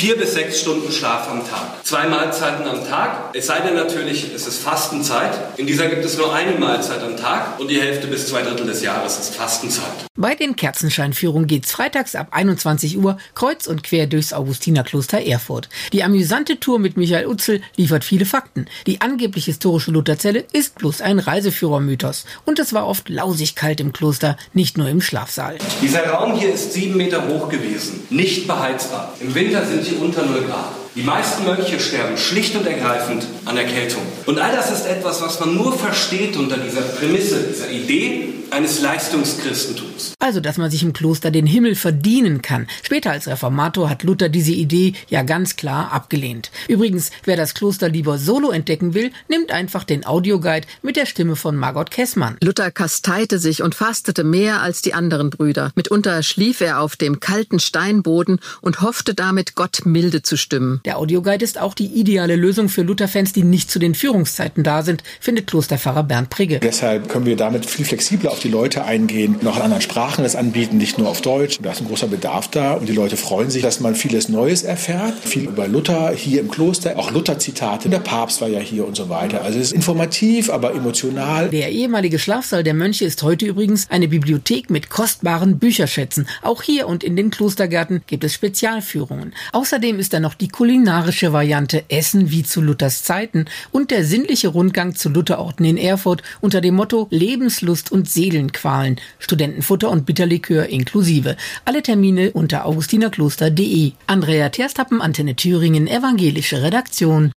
4 bis 6 Stunden Schlaf am Tag. 2 Mahlzeiten am Tag. Es sei denn natürlich, es ist Fastenzeit. In dieser gibt es nur eine Mahlzeit am Tag und die Hälfte bis 2/3 des Jahres ist Fastenzeit. Bei den Kerzenscheinführungen geht's freitags ab 21 Uhr kreuz und quer durchs Augustinerkloster Erfurt. Die amüsante Tour mit Michael Utzel liefert viele Fakten. Die angeblich historische Lutherzelle ist bloß ein Reiseführermythos. Und es war oft lausig kalt im Kloster, nicht nur im Schlafsaal. Dieser Raum hier ist 7 Meter hoch gewesen, nicht beheizbar. Im Winter sind sie unter 0 Grad. Die meisten Mönche sterben schlicht und ergreifend an Erkältung. Und all das ist etwas, was man nur versteht unter dieser Prämisse, dieser Idee eines Leistungschristentums. Also, dass man sich im Kloster den Himmel verdienen kann. Später als Reformator hat Luther diese Idee ja ganz klar abgelehnt. Übrigens, wer das Kloster lieber solo entdecken will, nimmt einfach den Audioguide mit der Stimme von Margot Kessmann. Luther kasteite sich und fastete mehr als die anderen Brüder. Mitunter schlief er auf dem kalten Steinboden und hoffte damit, Gott milde zu stimmen. Der Audioguide ist auch die ideale Lösung für Luther-Fans, die nicht zu den Führungszeiten da sind, findet Klosterpfarrer Bernd Prigge. Deshalb können wir damit viel flexibler auf die Leute eingehen, noch in anderen Sprachen das anbieten, nicht nur auf Deutsch. Da ist ein großer Bedarf da und die Leute freuen sich, dass man vieles Neues erfährt. Viel über Luther hier im Kloster, auch Luther-Zitate. Der Papst war ja hier und so weiter. Also es ist informativ, aber emotional. Der ehemalige Schlafsaal der Mönche ist heute übrigens eine Bibliothek mit kostbaren Bücherschätzen. Auch hier und in den Klostergärten gibt es Spezialführungen. Außerdem ist da noch die kulinarische Variante Essen wie zu Luthers Zeiten und der sinnliche Rundgang zu Lutherorten in Erfurt unter dem Motto Lebenslust und Seelenqualen, Studentenfutter und Bitterlikör inklusive. Alle Termine unter augustinerkloster.de. Andrea Terstappen, Antenne Thüringen, evangelische Redaktion.